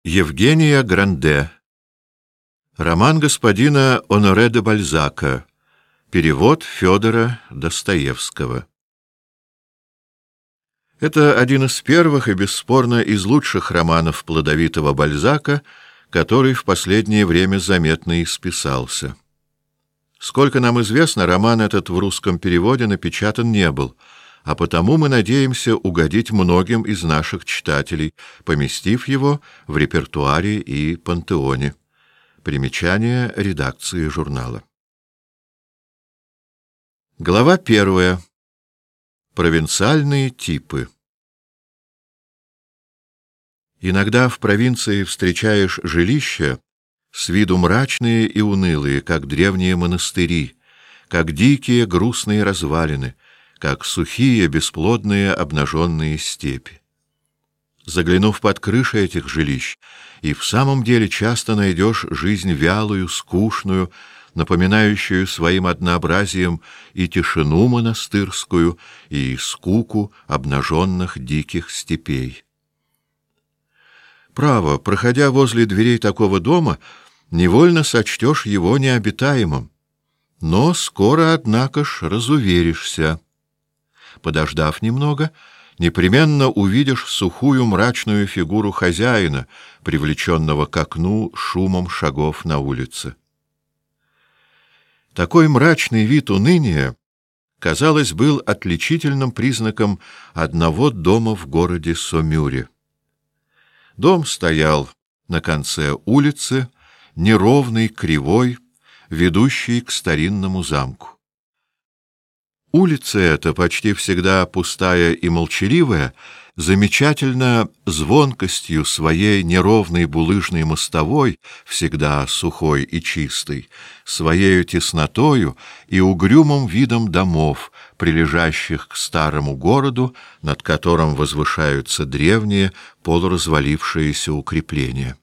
Евгения Гранде. Роман господина Оноре де Бальзака. Перевод Федора Достоевского. Это один из первых и, бесспорно, из лучших романов плодовитого Бальзака, который в последнее время заметно исписался. Сколько нам известно, роман этот в русском переводе напечатан не был, а потому мы надеемся угодить многим из наших читателей, поместив его в репертуаре и пантеоне. Примечание редакции журнала. Глава 1. Провинциальные типы. Иногда в провинции встречаешь жилища с виду мрачные и унылые, как древние монастыри, как дикие грустные развалины, как сухие, бесплодные, обнаженные степи. Заглянув под крыши этих жилищ, и в самом деле часто найдешь жизнь вялую, скучную, напоминающую своим однообразием и тишину монастырскую, и скуку обнаженных диких степей. Право, проходя возле дверей такого дома, невольно сочтешь его необитаемым, но скоро, однако ж, разуверишься. Подождав немного, непременно увидишь сухую мрачную фигуру хозяина, привлеченного к окну шумом шагов на улице. Такой мрачный вид уныния, казалось, был отличительным признаком одного дома в городе Сомюре. Дом стоял на конце улицы, неровный, кривой, ведущий к старинному замку. Улица эта, почти всегда пустая и молчаливая, замечательно звонкостью своей неровной булыжной мостовой, всегда сухой и чистой, своею теснотою и угрюмым видом домов, прилежащих к старому городу, над которым возвышаются древние полуразвалившиеся укрепления.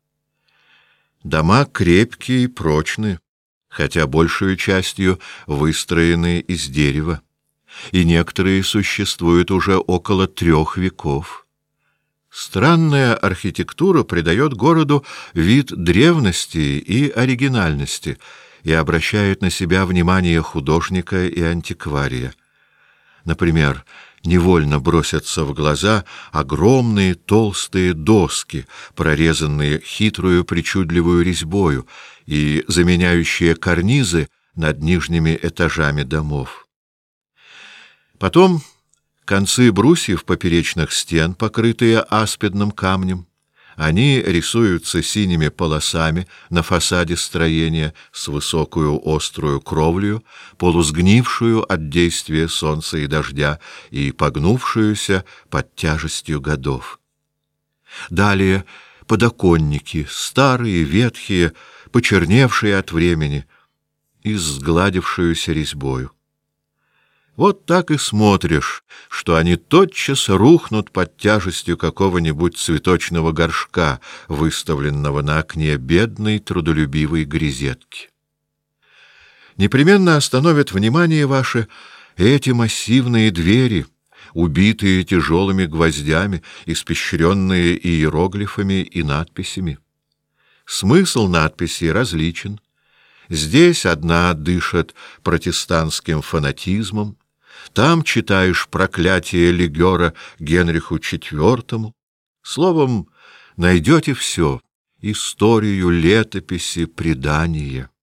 Дома крепкие и прочные, хотя большую частью выстроены из дерева, и некоторые существуют уже около 3 веков. Странная архитектура придает городу вид древности и оригинальности и обращает на себя внимание художника и антиквария. Например, невольно бросятся в глаза огромные толстые доски, прорезанные хитрую причудливую резьбою и заменяющие карнизы над нижними этажами домов. Потом концы брусьев поперечных стен, покрытые аспидным камнем, они рисуются синими полосами на фасаде строения с высокую острую кровлею, полусгнившую от действия солнца и дождя и погнувшуюся под тяжестью годов. Далее подоконники, старые, ветхие, почерневшие от времени и сгладившуюся резьбою. Вот так и смотришь, что они тотчас рухнут под тяжестью какого-нибудь цветочного горшка, выставленного на окне бедной трудолюбивой грезетки. Непременно остановят внимание ваше эти массивные двери, убитые тяжелыми гвоздями, испещренные иероглифами и надписями. Смысл надписей различен. Здесь одна дышит протестантским фанатизмом, там читаешь проклятие легера Генриху IV. Словом, найдете все — историю, летописи, предания.